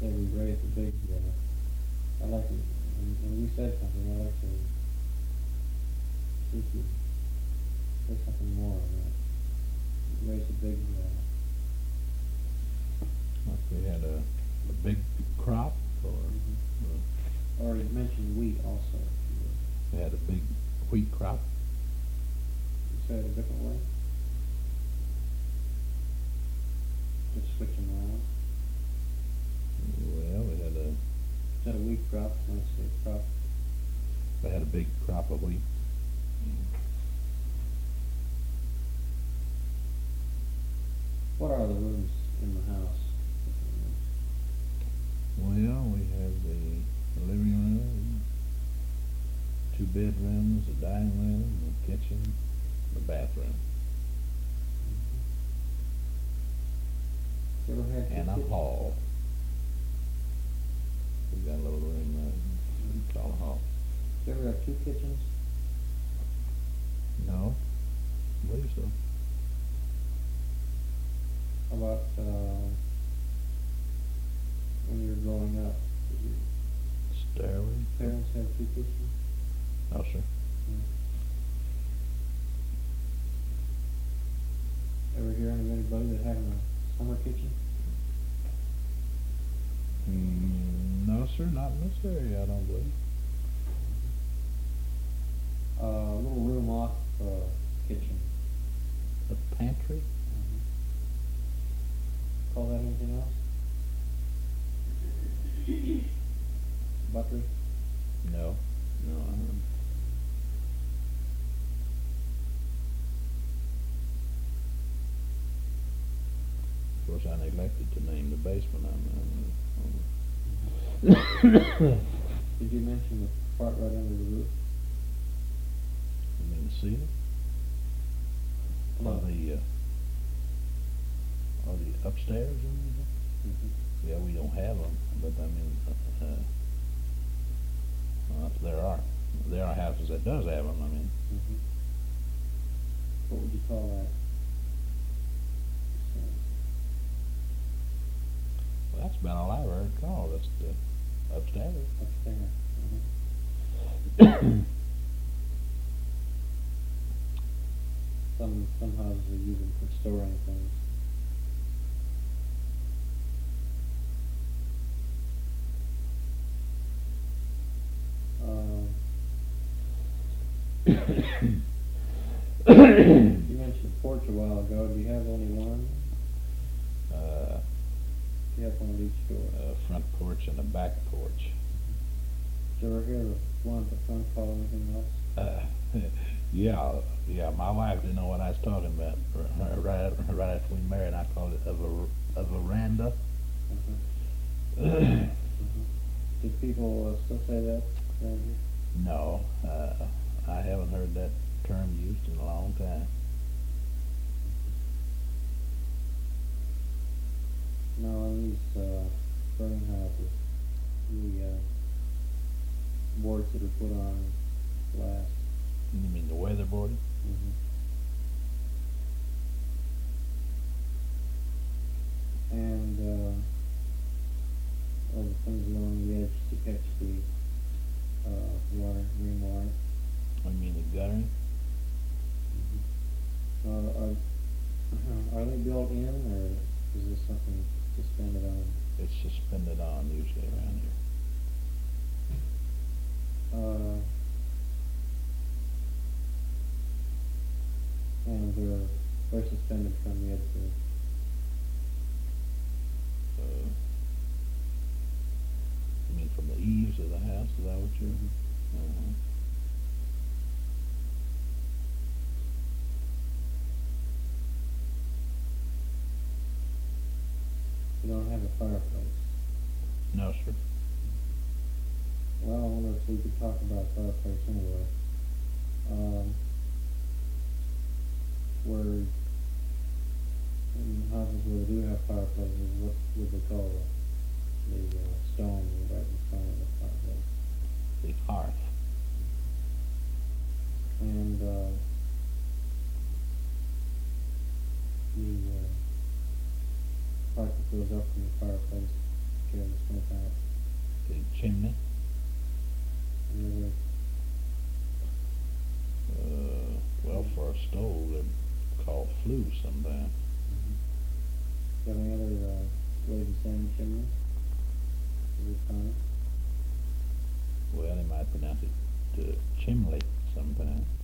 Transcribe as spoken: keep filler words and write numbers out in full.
say we raise the big, uh, I'd like to, and, and you said something, I'd like to see if you say something more on that. Raise the big, uh, Like we had a, a big crop, or mm-hmm. or you mentioned wheat also. we had a big wheat crop. You said it a different way? Just switching around. Well, we had a Instead of wheat crop, let's say crop. we had a big crop of wheat. What are the rooms in the house? Well, we have the living room, two bedrooms, a dining room, a kitchen, a bathroom, You ever had two and a kitchens? hall. We've got a little room there, we call a hall. You ever have two kitchens? No, I believe so. How about, uh, when you were growing up, did your Stairway? parents have two kitchens? No, sir. Ever hear of anybody that having a summer kitchen? Mm, no, sir, not in this area, I don't believe. Uh, a little room off, uh, kitchen. A pantry? Mm-hmm. Call that anything else? Buttery? No, no, I haven't. Of course, I neglected to name the basement on the, on Did you mention the part right under the roof? I mean, the ceiling? Or the, uh, or the upstairs or anything? Mm-hmm. Yeah, we don't have them, but I mean, uh, uh, well, there are, there are houses that does have them, I mean. Mm-hmm. What would you call that? Well, that's about all I ever heard called, that's the upstairs. Upstairs. Mm-hmm. Some, some houses are using for storing things. Um, you mentioned a porch a while ago. Do you have only one? Uh, Do you have one at each door? a front porch and a back porch. Did you ever hear the one at the front call anything else? Uh, yeah, yeah, my wife didn't know what I was talking about. R- Right, right after we married, I called it a, ver- a veranda. Uh-huh. Mm-hmm. Did people uh, still say that around here? No, uh, I haven't heard that term used in a long time. No, on these uh, burning houses, the uh, boards that are put on glass. You mean the weatherboard? Mm-hmm. And uh, all the things along the edge to catch the uh, water, rainwater. I mean the guttering? Mm-hmm. Uh, are, are they built in, or is this something suspended on? It's suspended on usually around here. Uh, and they're, they're suspended from the edge of Uh, you mean from the eaves of the house? Is that what you're? Mhm. Uh-huh. You don't have a fireplace. No, sir. Well, I wonder if we could talk about fireplace anyway. Um, where in houses where they do have fireplaces, what would they call it? The uh, stone right in front of the fireplace. The hearth. And uh, the uh, part that goes up from the fireplace carry the smoke out. The chimney, Any other, uh, well, for a stove, they're called flue sometimes. mm-hmm. Got any other, uh, way to saying chimney? Is it fine? Well, they might pronounce it uh, chimney sometimes.